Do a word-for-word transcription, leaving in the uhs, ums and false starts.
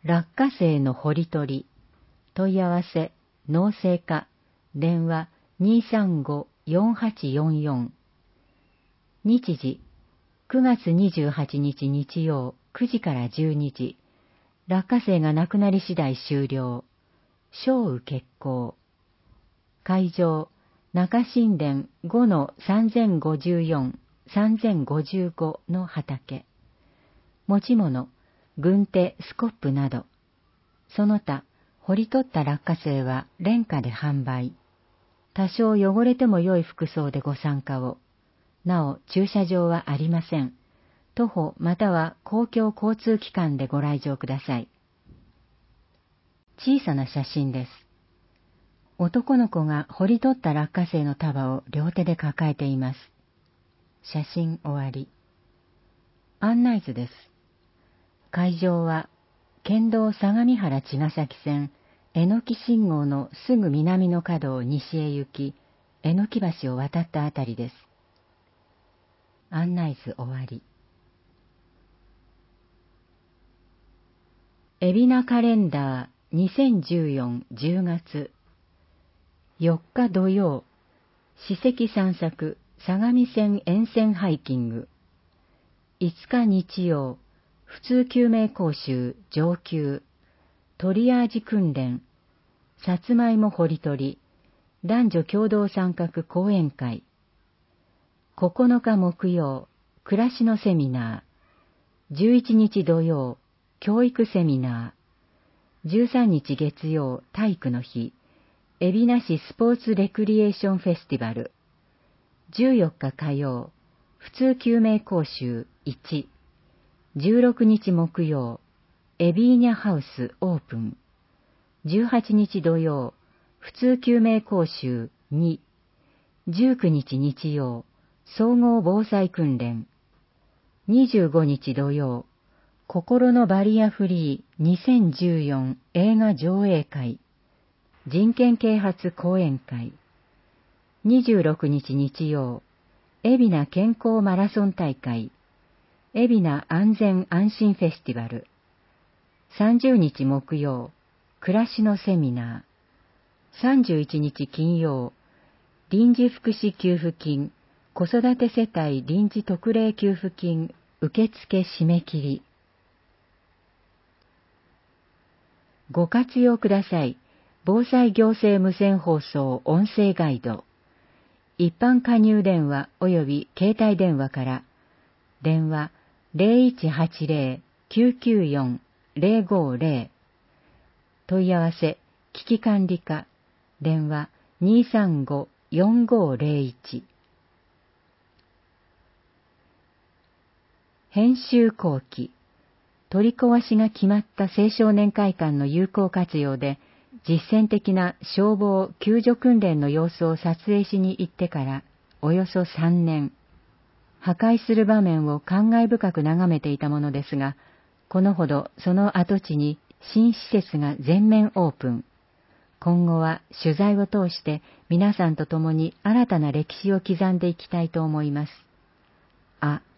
落花生の掘り取り。問い合わせ、農政課、電話 にーさんごーよんはちよんよん。日時、くがつにじゅうはちにち日曜くじからじゅうにじ。落花生がなくなり次第終了。小雨決行。会場、中新田 ごのさんぜんごじゅうよん、さんぜんごじゅうごの畑。持ち物、軍手、スコップなど。その他、掘り取った落花生は廉価で販売。多少汚れても良い服装でご参加を。なお、駐車場はありません。徒歩または公共交通機関でご来場ください。小さな写真です。男の子が掘り取った落花生の束を両手で抱えています。写真終わり。案内図です。会場は、県道相模原茅ヶ崎線、えのき信号のすぐ南の角を西へ行き、えのき橋を渡ったあたりです。案内図終わり。海老名カレンダーにせんじゅうよんじゅうがつよっか土曜、史跡散策相模線沿線ハイキング。いつか日曜、普通救命講習上級、トリアージ訓練、さつまいも掘り取り、男女共同参画講演会。ここのか木曜、暮らしのセミナー。じゅういちにち土曜、教育セミナー。じゅうさんにち月曜、体育の日。海老名市スポーツレクリエーションフェスティバル。じゅうよっか火曜、普通救命講習いち。じゅうろくにち木曜、エビーニャハウスオープン。じゅうはちにち土曜、普通救命講習に。じゅうくにち日曜、総合防災訓練。にじゅうごにち土曜、心のバリアフリーにせんじゅうよん映画上映会。人権啓発講演会。にじゅうろくにち日曜、海老名健康マラソン大会。海老名安全安心フェスティバル。さんじゅうにち木曜、暮らしのセミナー。さんじゅういちにち金曜、臨時福祉給付金、子育て世帯臨時特例給付金、受付締め切り。ご活用ください。防災行政無線放送音声ガイド。一般加入電話及び携帯電話から、電話 ゼロいちはちゼロ きゅうきゅうよん ゼロごゼロ。問い合わせ、危機管理課、電話 にーさんごーよんごーゼロいち。編集後期。取り壊しが決まった青少年会館の有効活用で、実践的な消防・救助訓練の様子を撮影しに行ってからおよそさんねん、破壊する場面を感慨深く眺めていたものですが、このほどその跡地に新施設が全面オープン。今後は取材を通して皆さんと共に新たな歴史を刻んでいきたいと思います。あ